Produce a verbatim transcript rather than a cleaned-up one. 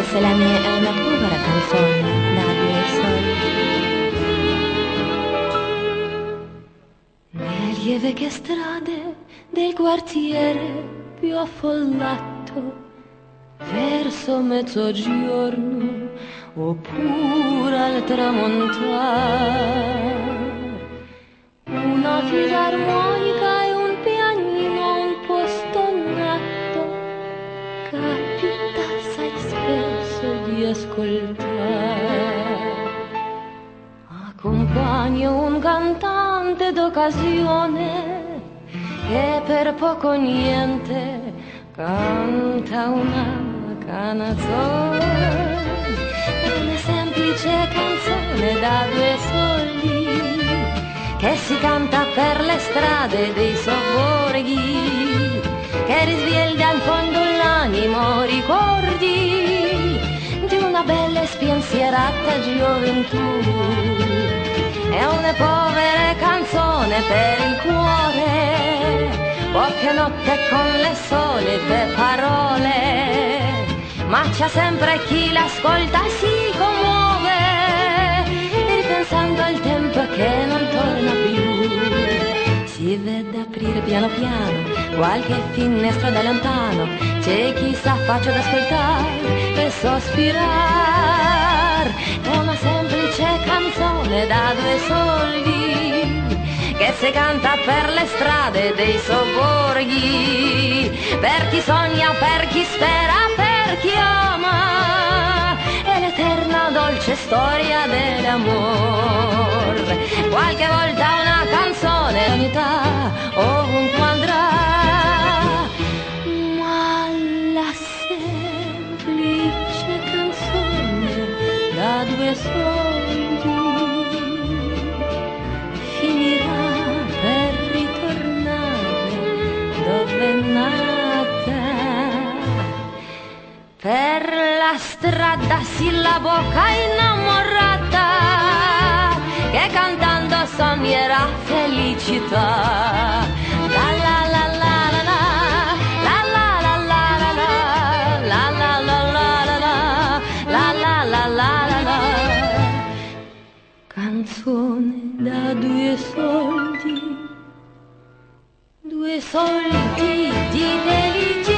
se la mia è una povera canzone da due soldi. Le lieve strade del quartiere più affollato, verso mezzogiorno oppure al tramontare, una fisarmonica e un pianino un po' stonato, capita assai spesso di ascoltare. Accompagno un cantante d'occasione che per poco niente canta una canzone, una semplice canzone da due soldi che si canta per le strade dei sobborghi, che risveglia in fondo l'animo, ricordi di una bella e spensierata gioventù. È una povera canzone per il cuore, poche notte con le solite parole, ma c'è sempre chi l'ascolta e si commuove, ripensando al tempo che non torna più. Si vede aprire piano piano qualche finestra da lontano, c'è chi s'affaccia ad ascoltare e sospirare. È una semplice canzone da due soldi che si canta per le strade dei sobborghi, per chi sogna, per chi spera, per chi ama, è l'eterna dolce storia dell'amore. Qualche volta una canzone unità ovunque andrà, ma la semplice canzone da due soldi finirà per ritornare dove è nata. Per la strada la bocca innamorata che cantando sognerà felicità. La la la la la la, la la la la la, la la la la la, la la la la la. Canzone da due soldi, due soldi di felicità.